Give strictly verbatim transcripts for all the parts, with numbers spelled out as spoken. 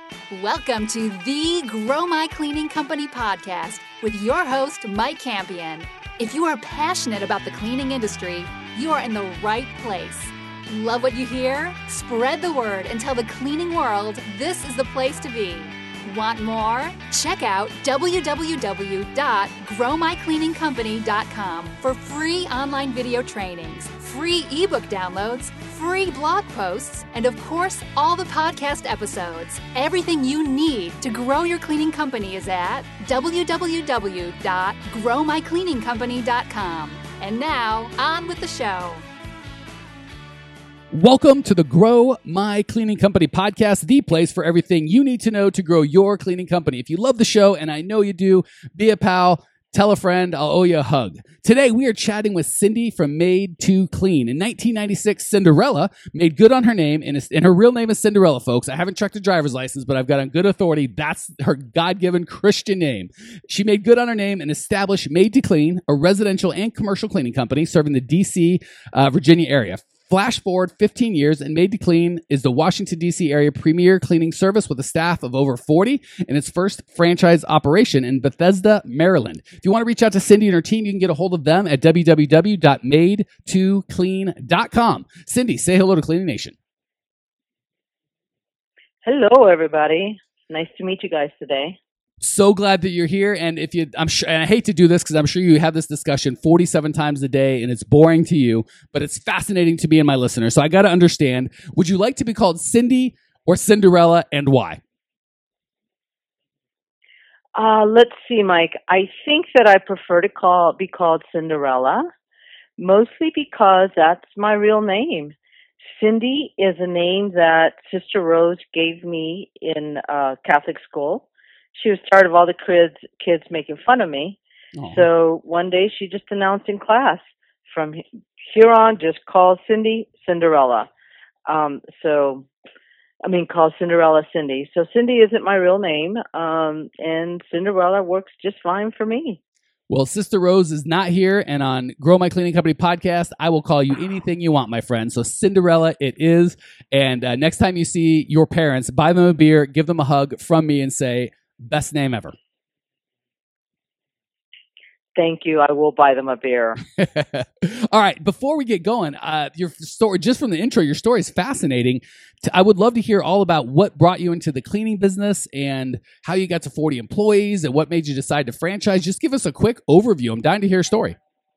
Welcome to the Grow My Cleaning Company podcast with your host, Mike Campion. If you are passionate about the cleaning industry, you are in the right place. Love what you hear? Spread the word and tell the cleaning world this is the place to be. Want more? Check out w w w dot grow my cleaning company dot com for free online video trainings, free ebook downloads, free blog posts, and of course, all the podcast episodes. Everything you need to grow your cleaning company is at w w w dot grow my cleaning company dot com. And now, on with the show. Welcome to the Grow My Cleaning Company podcast, the place for everything you need to know to grow your cleaning company. If you love the show, and I know you do, be a pal, tell a friend, I'll owe you a hug. Today, we are chatting with Cindy from Made to Clean. In nineteen ninety-six, Cinderella made good on her name, and, and her real name is Cinderella, folks. I haven't checked her driver's license, but I've got on good authority. That's her God-given Christian name. She made good on her name and established Made to Clean, a residential and commercial cleaning company serving the D C, uh, Virginia area. Flash forward fifteen years, and Made to Clean is the Washington, D C area premier cleaning service with a staff of over forty and its first franchise operation in Bethesda, Maryland. If you want to reach out to Cindy and her team, you can get a hold of them at w w w dot made to clean dot com. Cindy, say hello to Cleaning Nation. Hello, everybody. Nice to meet you guys today. So glad that you're here, and if you, I'm sure, and I hate to do this because I'm sure you have this discussion forty-seven times a day, and it's boring to you, but it's fascinating to me and my listeners. So I got to understand: would you like to be called Cindy or Cinderella, and why? Uh, let's see, Mike. I think that I prefer to call be called Cinderella, mostly because that's my real name. Cindy is a name that Sister Rose gave me in uh, Catholic school. She was tired of all the kids kids making fun of me. Aww. So one day she just announced in class, from here on, just call Cindy Cinderella. Um, so, I mean, call Cinderella Cindy. So Cindy isn't my real name, um, and Cinderella works just fine for me. Well, Sister Rose is not here, and on Grow My Cleaning Company podcast, I will call you anything you want, my friend. So Cinderella it is, and uh, next time you see your parents, buy them a beer, give them a hug from me, and say, best name ever. Thank you. I will buy them a beer. All right. Before we get going, uh, your story, just from the intro, your story is fascinating. I would love to hear all about what brought you into the cleaning business and how you got to forty employees and what made you decide to franchise. Just give us a quick overview. I'm dying to hear a story.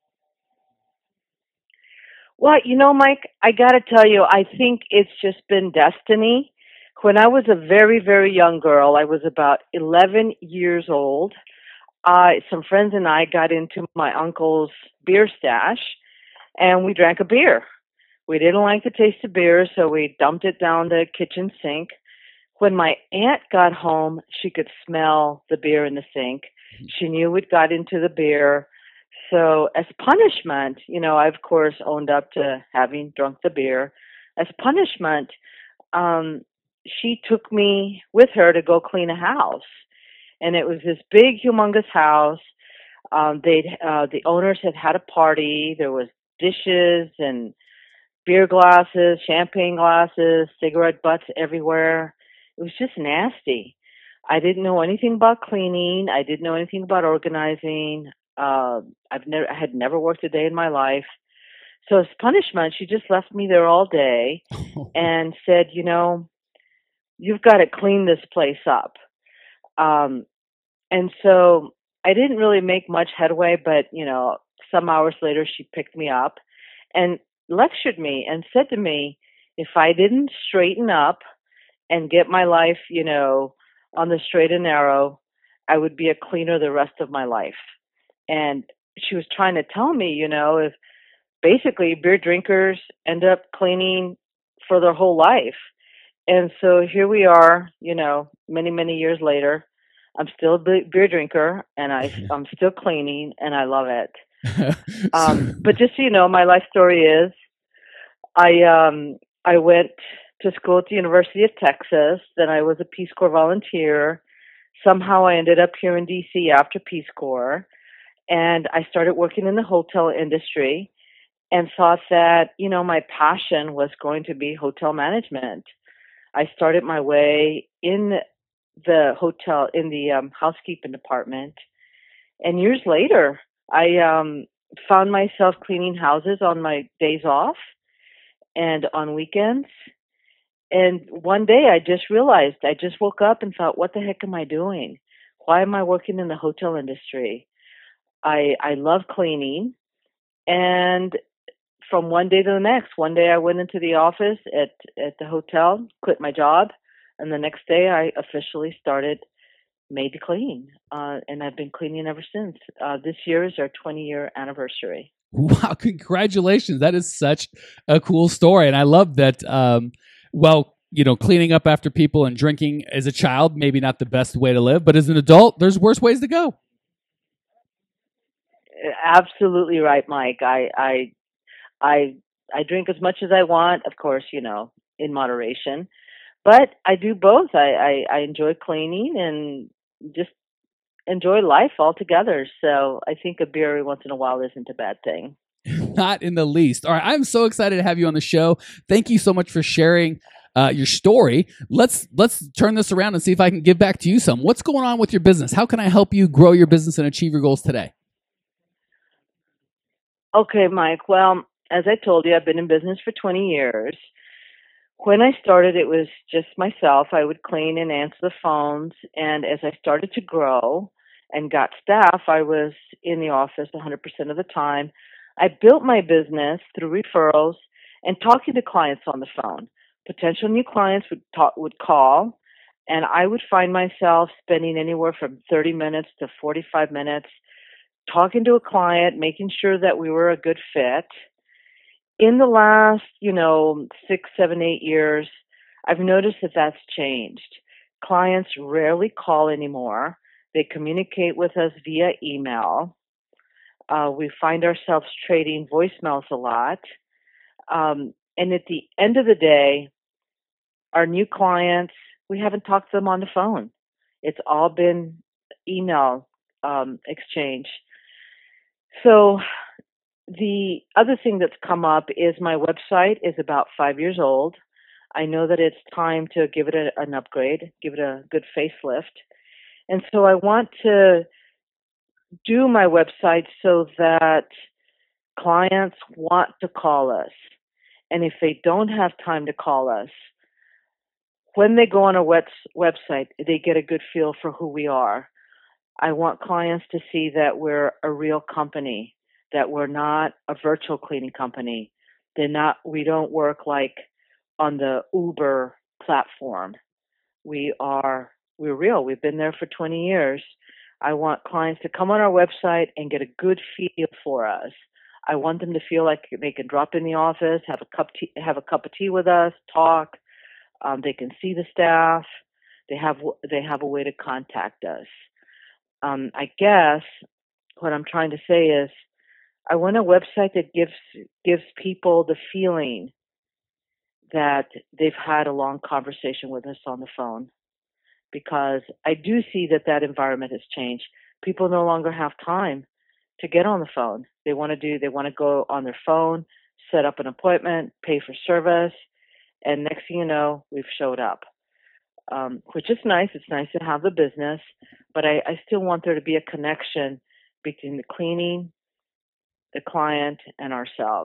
Well, you know, Mike, I got to tell you, I think it's just been destiny. When I was a very, very young girl, I was about eleven years old. Uh, some friends and I got into my uncle's beer stash, and we drank a beer. We didn't like the taste of beer, so we dumped it down the kitchen sink. When my aunt got home, she could smell the beer in the sink. She knew we'd got into the beer. So as punishment, you know, I, of course, owned up to having drunk the beer. As punishment, um, she took me with her to go clean a house. And it was this big, humongous house. Um, they'd, uh, the owners had had a party. There was dishes and beer glasses, champagne glasses, cigarette butts everywhere. It was just nasty. I didn't know anything about cleaning. I didn't know anything about organizing. Uh, I've never, I had never worked a day in my life. So as punishment, she just left me there all day and said, you know, you've got to clean this place up. Um, and so I didn't really make much headway, but, you know, some hours later, she picked me up and lectured me and said to me, if I didn't straighten up and get my life, you know, on the straight and narrow, I would be a cleaner the rest of my life. And she was trying to tell me, you know, if basically beer drinkers end up cleaning for their whole life. And so here we are, you know, many, many years later. I'm still a beer drinker, and I, I'm still cleaning, and I love it. um, but just so you know, my life story is I um, I went to school at the University of Texas. Then I was a Peace Corps volunteer. Somehow I ended up here in D C after Peace Corps, and I started working in the hotel industry and thought that, you know, my passion was going to be hotel management. I started my way in the hotel in the um, housekeeping department. And years later, I um, found myself cleaning houses on my days off and on weekends. And one day I just realized, I just woke up and thought, what the heck am I doing? Why am I working in the hotel industry? I I love cleaning. And from one day to the next, one day I went into the office at, at the hotel, quit my job. And the next day I officially started Made to Clean. Uh, and I've been cleaning ever since. Uh, this year is our twenty year anniversary. Wow, congratulations. That is such a cool story. And I love that, um, well, you know, cleaning up after people and drinking as a child, maybe not the best way to live, but as an adult, there's worse ways to go. Absolutely right, Mike. I, I, I, I drink as much as I want, of course, you know, in moderation, but I do both. I, I, I enjoy cleaning and just enjoy life altogether. So I think a beer every once in a while isn't a bad thing. Not in the least. All right. I'm so excited to have you on the show. Thank you so much for sharing uh, your story. Let's, let's turn this around and see if I can give back to you some. What's going on with your business? How can I help you grow your business and achieve your goals today? Okay, Mike. Well, as I told you, I've been in business for twenty years. When I started, it was just myself. I would clean and answer the phones. And as I started to grow and got staff, I was in the office one hundred percent of the time. I built my business through referrals and talking to clients on the phone. Potential new clients would talk, would call, and I would find myself spending anywhere from thirty minutes to forty-five minutes talking to a client, making sure that we were a good fit. In the last, you know, six, seven, eight years, I've noticed that that's changed. Clients rarely call anymore. They communicate with us via email. Uh, we find ourselves trading voicemails a lot. Um, and at the end of the day, our new clients, we haven't talked to them on the phone. It's all been email um, exchange. So the other thing that's come up is my website is about five years old. I know that it's time to give it a, an upgrade, give it a good facelift. And so I want to do my website so that clients want to call us. And if they don't have time to call us, when they go on a web- website, they get a good feel for who we are. I want clients to see that we're a real company, that we're not a virtual cleaning company. They're not, we don't work like on the Uber platform. We are, we're real. We've been there for twenty years. I want clients to come on our website and get a good feel for us. I want them to feel like they can drop in the office, have a cup tea, have a cup of tea with us, talk. Um, they can see the staff. They have they have a way to contact us. Um, I guess what I'm trying to say is, I want a website that gives gives people the feeling that they've had a long conversation with us on the phone, because I do see that that environment has changed. People no longer have time to get on the phone. They want to do, they want to go on their phone, set up an appointment, pay for service, and next thing you know, we've showed up, um, which is nice. It's nice to have the business, but I, I still want there to be a connection between the cleaning, the client, and ourselves.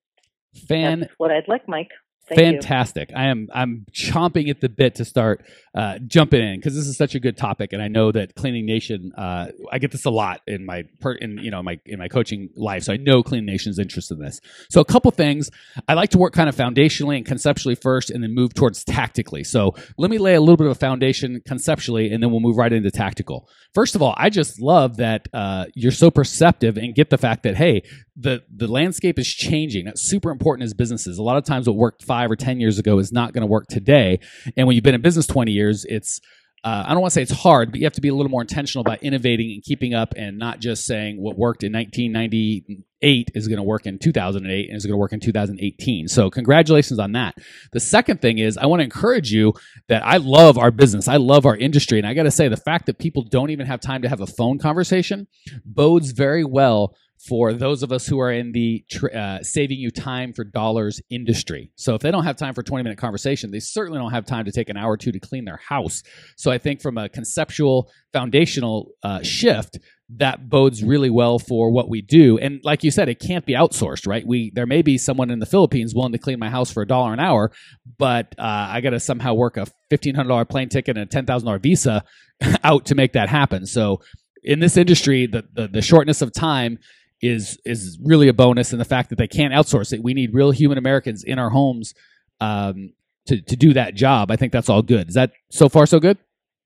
Fan- That's what I'd like, Mike. Thank Fantastic. You. I am I'm chomping at the bit to start uh, jumping in, because this is such a good topic, and I know that Cleaning Nation. Uh, I get this a lot in my per, in you know my in my coaching life, so I know Cleaning Nation's interested in this. So a couple things. I like to work kind of foundationally and conceptually first, and then move towards tactically. So let me lay a little bit of a foundation conceptually, and then we'll move right into tactical. First of all, I just love that uh, you're so perceptive and get the fact that, hey, the the landscape is changing. That's super important as businesses. A lot of times what worked five or ten years ago is not going to work today. And when you've been in business twenty years, it's, uh, I don't want to say it's hard, but you have to be a little more intentional about innovating and keeping up, and not just saying what worked in nineteen ninety-eight is going to work in two thousand eight and is going to work in two thousand eighteen. So congratulations on that. The second thing is, I want to encourage you that I love our business. I love our industry. And I got to say, the fact that people don't even have time to have a phone conversation bodes very well for those of us who are in the tr- uh, saving you time for dollars industry. So if they don't have time for a twenty minute conversation, they certainly don't have time to take an hour or two to clean their house. So I think from a conceptual, foundational uh, shift, that bodes really well for what we do. And like you said, it can't be outsourced, right? We there may be someone in the Philippines willing to clean my house for a dollar an hour, but uh, I got to somehow work a fifteen hundred dollars plane ticket and a ten thousand dollars visa out to make that happen. So in this industry, the, the the shortness of time is is really a bonus, and the fact that they can't outsource it. We need real human Americans in our homes um, to to do that job. I think that's all good. Is that so far so good?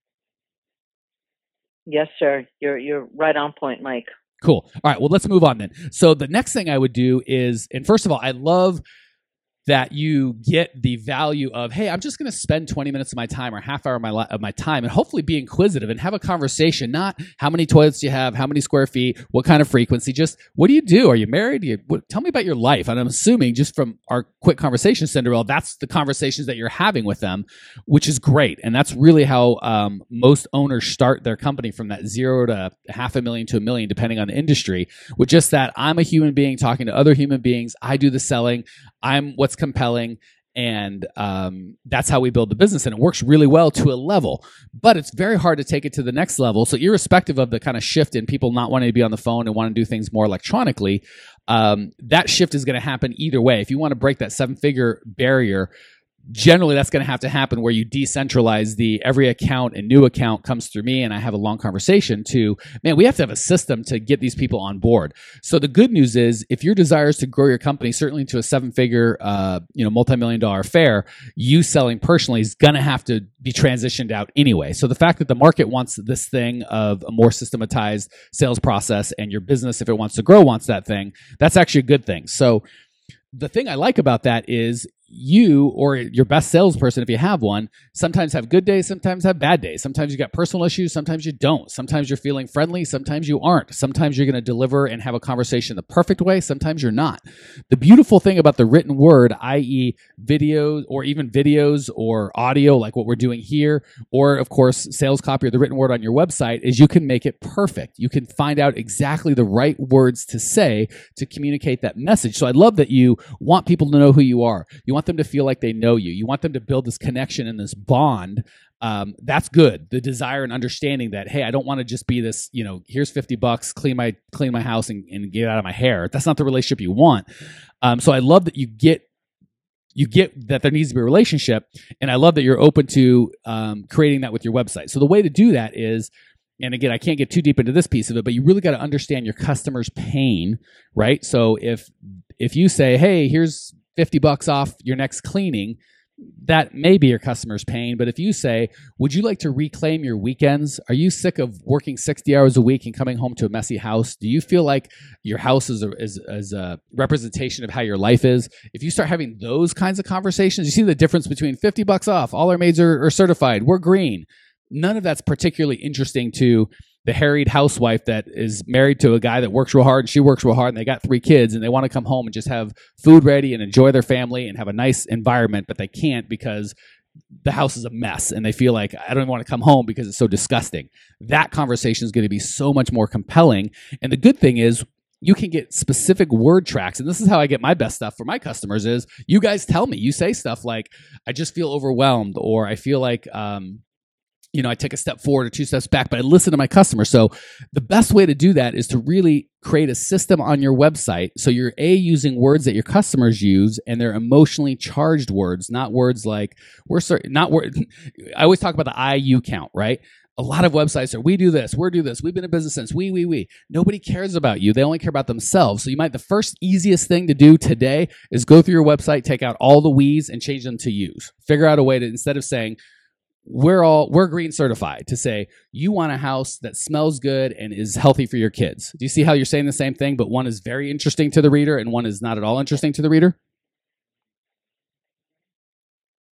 Yes, sir. You're you're right on point, Mike. Cool. All right. Well, let's move on then. So the next thing I would do is, and first of all, I love that you get the value of, hey, I'm just going to spend twenty minutes of my time or half hour of my li- of my time and hopefully be inquisitive and have a conversation, not how many toilets you have, how many square feet, what kind of frequency, just what do you do? Are you married? Do you, what, tell me about your life. And I'm assuming just from our quick conversation, Cinderella, that's the conversations that you're having with them, which is great. And that's really how um, most owners start their company, from that zero to half a million to a million, depending on the industry, with just that I'm a human being talking to other human beings. I do the selling. I'm what's compelling, and um, that's how we build the business, and it works really well to a level, but it's very hard to take it to the next level. So irrespective of the kind of shift in people not wanting to be on the phone and want to do things more electronically, um, that shift is going to happen either way. If you want to break that seven-figure barrier, generally that's going to have to happen where you decentralize the every account and new account comes through me and I have a long conversation to, man, we have to have a system to get these people on board. So the good news is, if your desire is to grow your company, certainly to a seven figure, uh, you know, multi-million dollar affair, you selling personally is going to have to be transitioned out anyway. So the fact that the market wants this thing of a more systematized sales process, and your business, if it wants to grow, wants that thing, that's actually a good thing. So the thing I like about that is, you or your best salesperson, if you have one, sometimes have good days, sometimes have bad days. Sometimes you got personal issues, sometimes you don't. Sometimes you're feeling friendly, sometimes you aren't. Sometimes you're going to deliver and have a conversation the perfect way, sometimes you're not. The beautiful thing about the written word, that is videos or even videos or audio like what we're doing here, or of course sales copy or the written word on your website, is you can make it perfect. You can find out exactly the right words to say to communicate that message. So I love that you want people to know who you are. You want them to feel like they know you. You want them to build this connection and this bond. Um, that's good. The desire and understanding that, hey, I don't want to just be this, you know, here's fifty bucks, clean my clean my house and, and get out of my hair. That's not the relationship you want. Um, so I love that you get you get that there needs to be a relationship, and I love that you're open to um, creating that with your website. So the way to do that is, and again, I can't get too deep into this piece of it, but you really got to understand your customer's pain, right? So if if you say, hey, here's fifty bucks off your next cleaning, that may be your customer's pain. But if you say, would you like to reclaim your weekends? Are you sick of working sixty hours a week and coming home to a messy house? Do you feel like your house is a, is, is a representation of how your life is? If you start having those kinds of conversations, you see the difference between fifty bucks off, all our maids are, are certified, we're green. None of that's particularly interesting to the harried housewife that is married to a guy that works real hard and she works real hard and they got three kids and they want to come home and just have food ready and enjoy their family and have a nice environment, but they can't because the house is a mess and they feel like, I don't even want to come home because it's so disgusting. That conversation is going to be so much more compelling. And the good thing is, you can get specific word tracks. And this is how I get my best stuff for my customers is, you guys tell me, you say stuff like, I just feel overwhelmed, or I feel like, um, you know, I take a step forward or two steps back, but I listen to my customer. So the best way to do that is to really create a system on your website. So you're A, using words that your customers use, and they're emotionally charged words, not words like, we're certain, not word. I always talk about the I U count, right? A lot of websites are, we do this, we're do this, we've been in business since, we, we, we. Nobody cares about you. They only care about themselves. So you might, the first easiest thing to do today is go through your website, take out all the we's and change them to you's. Figure out a way to, instead of saying, we're all, we're green certified, to say, you want a house that smells good and is healthy for your kids. Do you see how you're saying the same thing, but one is very interesting to the reader and one is not at all interesting to the reader?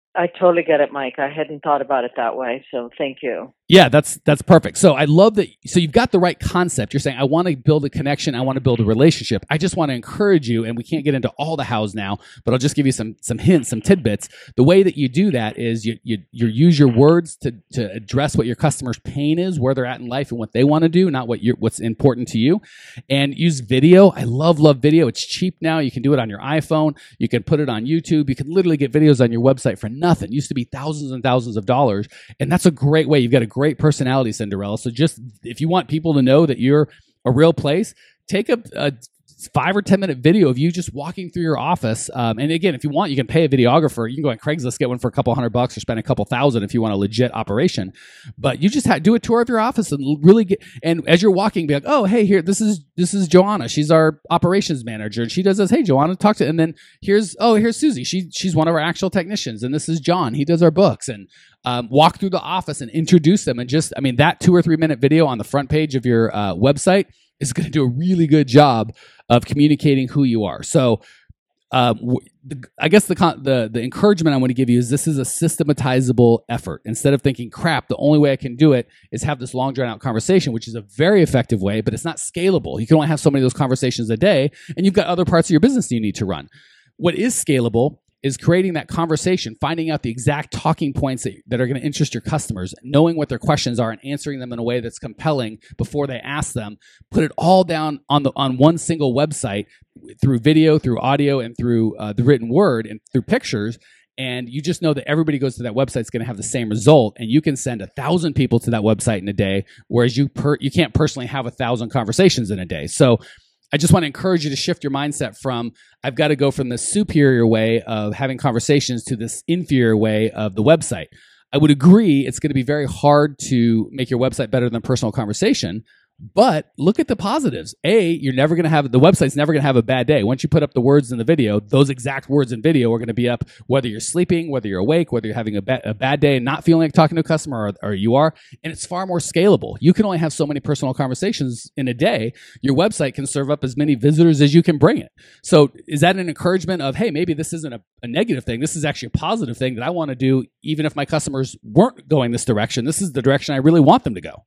I totally get it, Mike. I hadn't thought about it that way, so thank you. Yeah, that's that's perfect. So I love that. So you've got the right concept. You're saying, I want to build a connection. I want to build a relationship. I just want to encourage you, and we can't get into all the hows now, but I'll just give you some some hints, some tidbits. The way that you do that is you you, you use your words to to address what your customer's pain is, where they're at in life, and what they want to do, not what you're, what's important to you. And use video. I love love video. It's cheap now. You can do it on your iPhone. You can put it on YouTube. You can literally get videos on your website for nothing. It used to be thousands and thousands of dollars, and that's a great way. You've got a great personality, Cinderella. So just if you want people to know that you're a real place, take a, a five or ten minute video of you just walking through your office. Um, and again, if you want, you can pay a videographer. You can go on Craigslist, get one for a couple hundred bucks, or spend a couple thousand if you want a legit operation. But you just ha- do a tour of your office and really get. And as you're walking, be like, "Oh, hey, here, this is this is Joanna. She's our operations manager, and she does this. Hey, Joanna, talk to." And then here's oh, here's Susie. She she's one of our actual technicians, and this is John. He does our books. And um, walk through the office and introduce them. And just, I mean, that two or three minute video on the front page of your uh, website is going to do a really good job of communicating who you are. So, um, w- the, I guess the, con- the the encouragement I want to give you is this is a systematizable effort. Instead of thinking, crap, the only way I can do it is have this long drawn out conversation, which is a very effective way, but it's not scalable. You can only have so many of those conversations a day, and you've got other parts of your business you need to run. What is scalable is creating that conversation, finding out the exact talking points that, that are going to interest your customers, knowing what their questions are and answering them in a way that's compelling before they ask them. Put it all down on the on one single website through video, through audio, and through uh, the written word and through pictures. And you just know that everybody goes to that website is going to have the same result, and you can send a thousand people to that website in a day, whereas you per, you can't personally have a thousand conversations in a day. So I just want to encourage you to shift your mindset from, I've got to go from this superior way of having conversations to this inferior way of the website. I would agree it's going to be very hard to make your website better than personal conversation, but look at the positives. A, you're never going to have, the website's never going to have a bad day. Once you put up the words in the video, those exact words in video are going to be up whether you're sleeping, whether you're awake, whether you're having a, ba- a bad day and not feeling like talking to a customer, or, or you are. And it's far more scalable. You can only have so many personal conversations in a day. Your website can serve up as many visitors as you can bring it. So is that an encouragement of, hey, maybe this isn't a, a negative thing. This is actually a positive thing that I want to do, even if my customers weren't going this direction. This is the direction I really want them to go.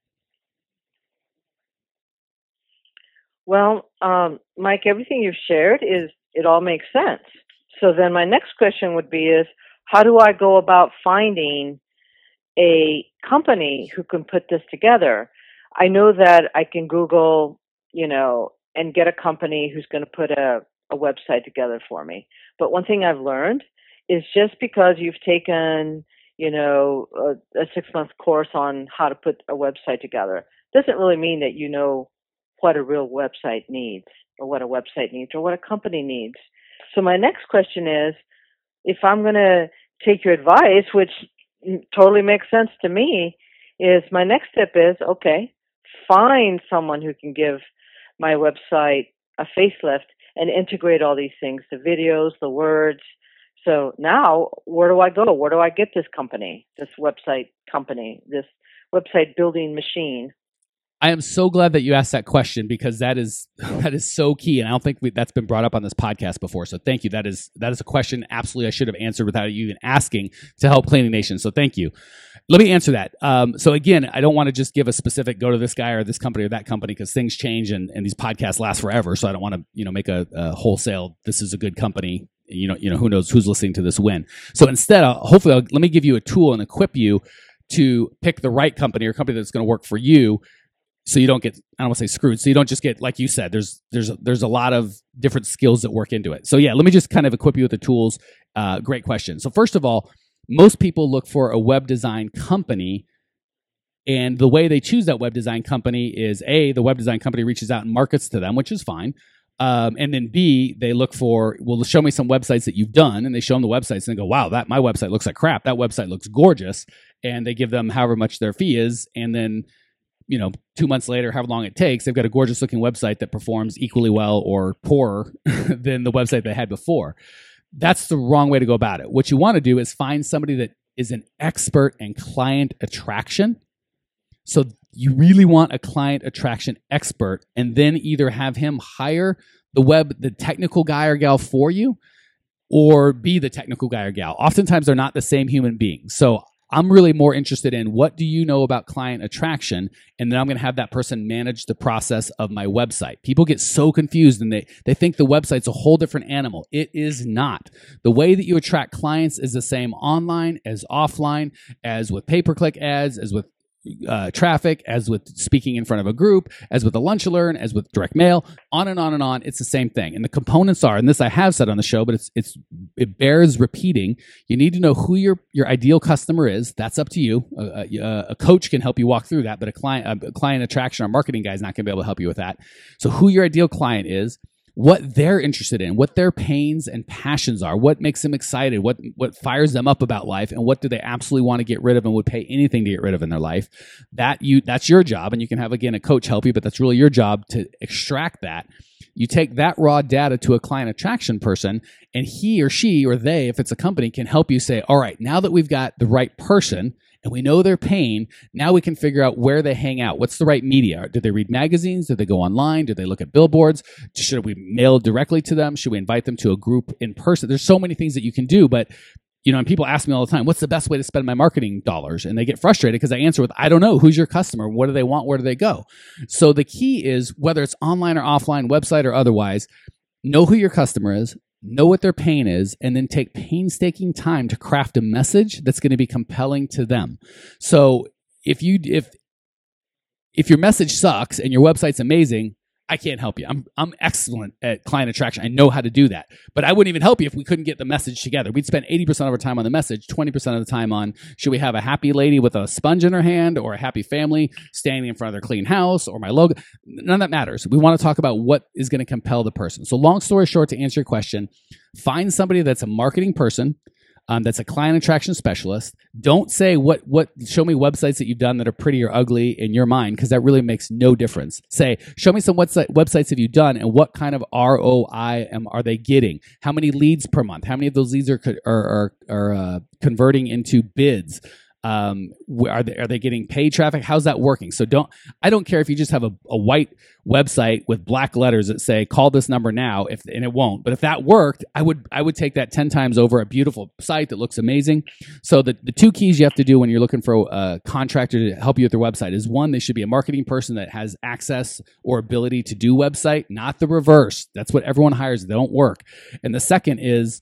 Well, um, Mike, everything you've shared is, it all makes sense. So then my next question would be is, how do I go about finding a company who can put this together? I know that I can Google, you know, and get a company who's going to put a, a website together for me. But one thing I've learned is just because you've taken, you know, a, a six-month course on how to put a website together doesn't really mean that you know what a real website needs, or what a website needs, or what a company needs. So my next question is, if I'm going to take your advice, which totally makes sense to me, is my next step is, okay, find someone who can give my website a facelift and integrate all these things, the videos, the words. So now, where do I go? Where do I get this company, this website company, this website building machine? I am so glad that you asked that question, because that is that is so key, and I don't think we, that's been brought up on this podcast before. So thank you. That is that is a question absolutely I should have answered without you even asking to help Cleaning Nation. So thank you. Let me answer that. Um, so again, I don't want to just give a specific go to this guy or this company or that company, because things change and, and these podcasts last forever. So I don't want to you know make a, a wholesale, this is a good company. You know you know who knows who's listening to this when. So instead, I'll, hopefully, I'll, let me give you a tool and equip you to pick the right company or company that's going to work for you. So you don't get, I don't want to say screwed. So you don't just get, like you said, there's there's there's a lot of different skills that work into it. So yeah, let me just kind of equip you with the tools. Uh, great question. So first of all, most people look for a web design company, and the way they choose that web design company is A, the web design company reaches out and markets to them, which is fine. Um, and then B, they look for, well, show me some websites that you've done, and they show them the websites and they go, wow, that my website looks like crap. That website looks gorgeous. And they give them however much their fee is, and then you know, two months later, however long it takes, they've got a gorgeous looking website that performs equally well or poorer than the website they had before. That's the wrong way to go about it. What you want to do is find somebody that is an expert in client attraction. So you really want a client attraction expert, and then either have him hire the web, the technical guy or gal for you, or be the technical guy or gal. Oftentimes they're not the same human being. So I'm really more interested in what do you know about client attraction? And then I'm going to have that person manage the process of my website. People get so confused and they, they think the website's a whole different animal. It is not. The way that you attract clients is the same online as offline, as with pay-per-click ads, as with Uh, traffic, as with speaking in front of a group, as with a lunch and learn, as with direct mail, on and on and on. It's the same thing. And the components are, and this I have said on the show, but it's it's it bears repeating. You need to know who your your ideal customer is. That's up to you. A, a, a coach can help you walk through that, but a client a client attraction or marketing guy is not going to be able to help you with that. So who your ideal client is, what they're interested in, what their pains and passions are, what makes them excited, what what fires them up about life, and what do they absolutely want to get rid of and would pay anything to get rid of in their life. That you that's your job, and you can have, again, a coach help you, but that's really your job to extract that. You take that raw data to a client attraction person, and he or she or they, if it's a company, can help you say, all right, now that we've got the right person, and we know their pain, now we can figure out where they hang out. What's the right media? Do they read magazines? Do they go online? Do they look at billboards? Should we mail directly to them? Should we invite them to a group in person? There's so many things that you can do, but you know, and people ask me all the time, what's the best way to spend my marketing dollars? And they get frustrated because I answer with, I don't know. Who's your customer? What do they want? Where do they go? So the key is, whether it's online or offline, website or otherwise, know who your customer is, know what their pain is, and then take painstaking time to craft a message that's going to be compelling to them. So if you if if your message sucks and your website's amazing, I can't help you. I'm I'm excellent at client attraction. I know how to do that. But I wouldn't even help you if we couldn't get the message together. We'd spend eighty percent of our time on the message, twenty percent of the time on, should we have a happy lady with a sponge in her hand, or a happy family standing in front of their clean house, or my logo? None of that matters. We want to talk about what is going to compel the person. So long story short, to answer your question, find somebody that's a marketing person, Um, that's a client attraction specialist. Don't say what, what, show me websites that you've done that are pretty or ugly in your mind, because that really makes no difference. Say, show me some website, websites have you done, and what kind of R O I am, are they getting? How many leads per month? How many of those leads are, are, are, are uh, converting into bids? Um, are they, are they getting paid traffic? How's that working? So don't, I don't care if you just have a, a white website with black letters that say, call this number now, if, and it won't. But if that worked, I would, I would take that ten times over a beautiful site that looks amazing. So the, the two keys you have to do when you're looking for a contractor to help you with their website is, one, they should be a marketing person that has access or ability to do website, not the reverse. That's what everyone hires. They don't work. And the second is,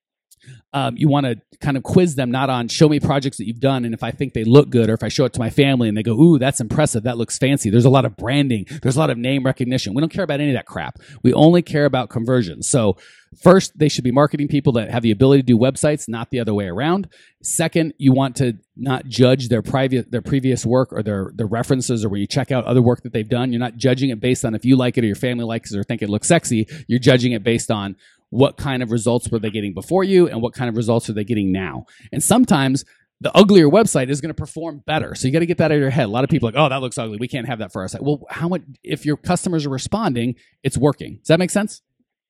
Um, you want to kind of quiz them, not on show me projects that you've done, and if I think they look good, or if I show it to my family and they go, ooh, that's impressive, that looks fancy. There's a lot of branding. There's a lot of name recognition. We don't care about any of that crap. We only care about conversions. So first, they should be marketing people that have the ability to do websites, not the other way around. Second, you want to not judge their private, their previous work, or their, their references, or when you check out other work that they've done. You're not judging it based on if you like it or your family likes it or think it looks sexy. You're judging it based on what kind of results were they getting before you, and what kind of results are they getting now. And sometimes the uglier website is going to perform better. So you got to get that out of your head. A lot of people are like, oh, that looks ugly, we can't have that for our site. Well, how much, if your customers are responding, it's working. Does that make sense?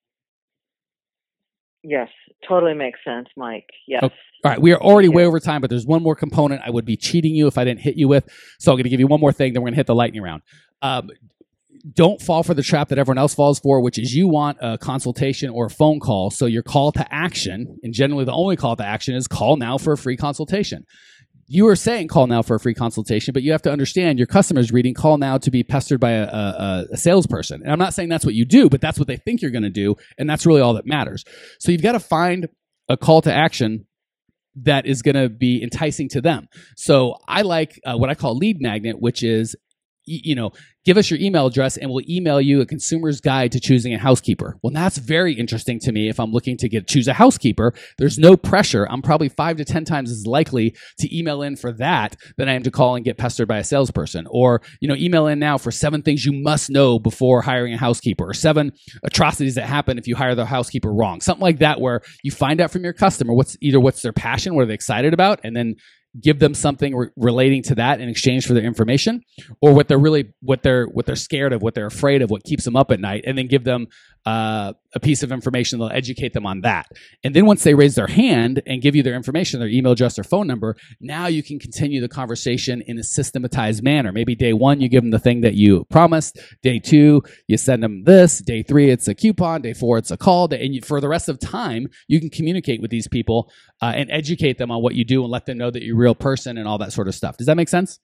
Yes, totally makes sense, Mike. Yes. Okay. All right, we are already yes. way over time, but there's one more component I would be cheating you if I didn't hit you with. So I'm going to give you one more thing, then we're going to hit the lightning round. Um, Don't fall for the trap that everyone else falls for, which is you want a consultation or a phone call. So your call to action, and generally the only call to action, is call now for a free consultation. You are saying call now for a free consultation, but you have to understand your customer's reading call now to be pestered by a, a, a salesperson. And I'm not saying that's what you do, but that's what they think you're going to do. And that's really all that matters. So you've got to find a call to action that is going to be enticing to them. So I like uh, what I call lead magnet, which is, you know, give us your email address and we'll email you a consumer's guide to choosing a housekeeper. Well, that's very interesting to me. If I'm looking to get choose a housekeeper, there's no pressure. I'm probably five to ten times as likely to email in for that than I am to call and get pestered by a salesperson. Or, you know, email in now for seven things you must know before hiring a housekeeper, or seven atrocities that happen if you hire the housekeeper wrong. Something like that, where you find out from your customer what's either what's their passion, what are they excited about, and then give them something re- relating to that in exchange for their information, or what they're really, what they're, what they're scared of, what they're afraid of, what keeps them up at night, and then give them uh, a piece of information. They'll educate them on that. And then once they raise their hand and give you their information, their email address or phone number, now you can continue the conversation in a systematized manner. Maybe day one, you give them the thing that you promised. Day two, you send them this. Day three, it's a coupon. Day four, it's a call. And you, for the rest of time, you can communicate with these people uh, and educate them on what you do and let them know that you're a real person and all that sort of stuff. Does that make sense?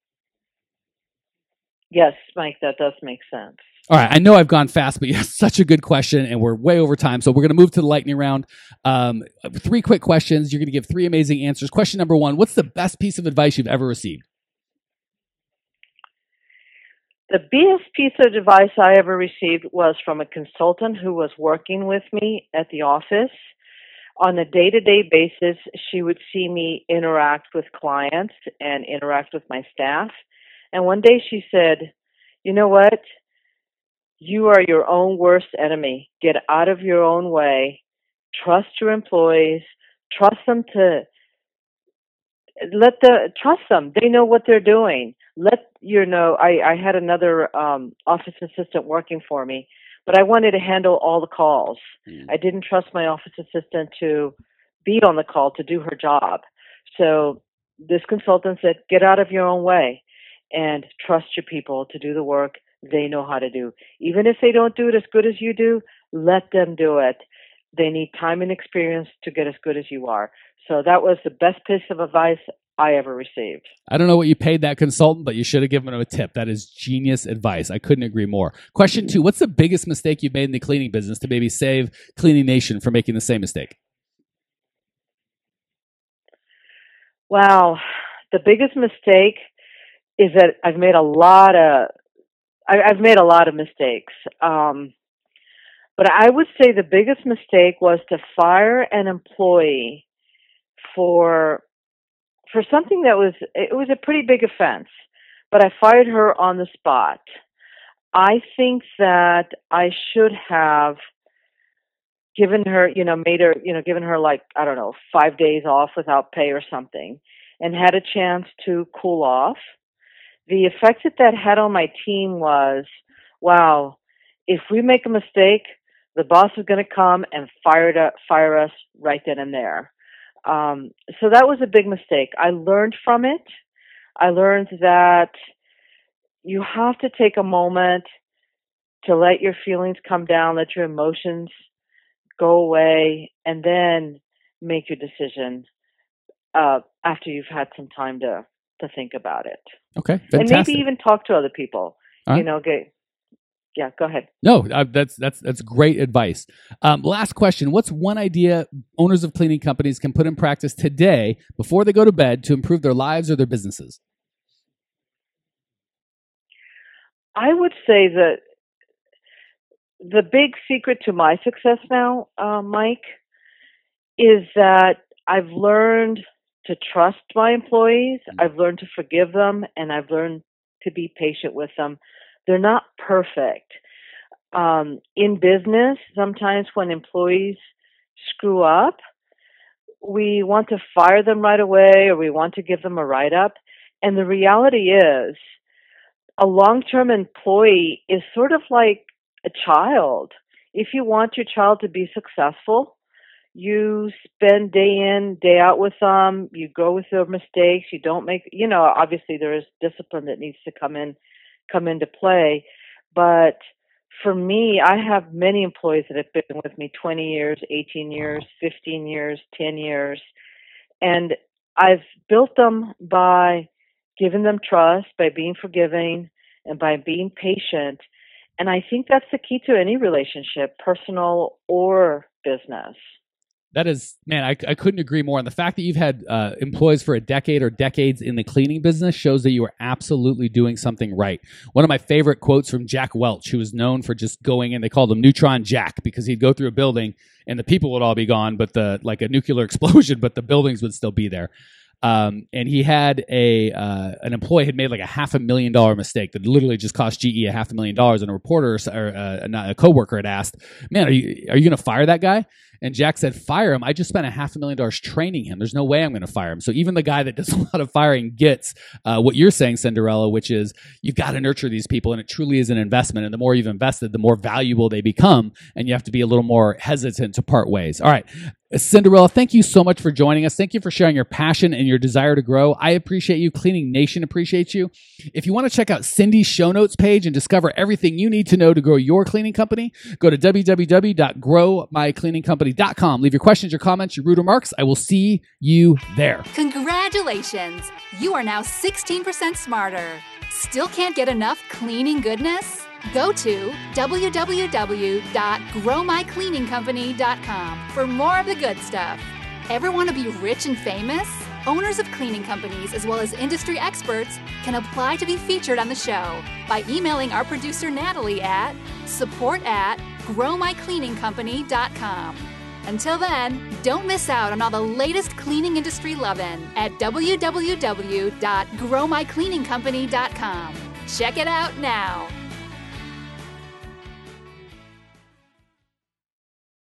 Yes, Mike, that does make sense. All right. I know I've gone fast, but you have such a good question and we're way over time. So we're going to move to the lightning round. Um, three quick questions. You're going to give three amazing answers. Question number one, what's the best piece of advice you've ever received? The best piece of advice I ever received was from a consultant who was working with me at the office. On a day-to-day basis, she would see me interact with clients and interact with my staff. And one day she said, you know what? You are your own worst enemy. Get out of your own way. Trust your employees. Trust them to let the trust them. They know what they're doing. Let you know. I, I had another um, office assistant working for me, but I wanted to handle all the calls. Mm. I didn't trust my office assistant to be on the call to do her job. So this consultant said, get out of your own way and trust your people to do the work they know how to do. Even if they don't do it as good as you do, let them do it. They need time and experience to get as good as you are. So that was the best piece of advice I ever received. I don't know what you paid that consultant, but you should have given him a tip. That is genius advice. I couldn't agree more. Question two, what's the biggest mistake you've made in the cleaning business to maybe save Cleaning Nation from making the same mistake? Wow. The biggest mistake is that I've made a lot of I, I've made a lot of mistakes. Um, but I would say the biggest mistake was to fire an employee for for something that was, it was a pretty big offense, but I fired her on the spot. I think that I should have given her, you know, made her, you know, given her like, I don't know, five days off without pay or something and had a chance to cool off. The effect that that had on my team was, wow, if we make a mistake, the boss is going to come and fire, to, fire us right then and there. Um, so that was a big mistake. I learned from it. I learned that you have to take a moment to let your feelings come down, let your emotions go away, and then make your decision uh, after you've had some time to, to think about it. Okay, fantastic. And maybe even talk to other people. All right. You know, get, yeah, go ahead. No, uh, that's that's that's great advice. Um, last question: what's one idea owners of cleaning companies can put in practice today before they go to bed to improve their lives or their businesses? I would say that the big secret to my success now, uh, Mike, is that I've learned to trust my employees. I've learned to forgive them, and I've learned to be patient with them. They're not perfect. Um, in business, sometimes when employees screw up, we want to fire them right away or we want to give them a write-up. And the reality is, a long-term employee is sort of like a child. If you want your child to be successful, you spend day in, day out with them. You go with their mistakes. You don't make, you know, obviously there is discipline that needs to come in, come into play. But for me, I have many employees that have been with me twenty years, eighteen years, fifteen years, ten years. And I've built them by giving them trust, by being forgiving, and by being patient. And I think that's the key to any relationship, personal or business. That is, man, I, I couldn't agree more. And the fact that you've had uh, employees for a decade or decades in the cleaning business shows that you are absolutely doing something right. One of my favorite quotes from Jack Welch, who was known for just going in, they called him Neutron Jack, because he'd go through a building and the people would all be gone, but the like a nuclear explosion, but the buildings would still be there. Um, and he had a uh, an employee had made like a half a million dollar mistake that literally just cost G E a half a million dollars. And a reporter or uh, a, a coworker had asked, "Man, are you are you going to fire that guy?" And Jack said, fire him. I just spent a half a million dollars training him. There's no way I'm going to fire him. So even the guy that does a lot of firing gets uh, what you're saying, Cinderella, which is you've got to nurture these people, and it truly is an investment. And the more you've invested, the more valuable they become, and you have to be a little more hesitant to part ways. All right. Cinderella, thank you so much for joining us. Thank you for sharing your passion and your desire to grow. I appreciate you. Cleaning Nation appreciates you. If you want to check out Cindy's show notes page and discover everything you need to know to grow your cleaning company, go to w w w dot grow my cleaning company dot com. Leave your questions, your comments, your rude remarks. I will see you there. Congratulations! You are now sixteen percent smarter. Still can't get enough cleaning goodness? Go to w w w dot grow my cleaning company dot com for more of the good stuff. Ever want to be rich and famous? Owners of cleaning companies, as well as industry experts, can apply to be featured on the show by emailing our producer Natalie at support at grow my cleaning company dot com. Until then, don't miss out on all the latest cleaning industry lovin' at w w w dot grow my cleaning company dot com. Check it out now.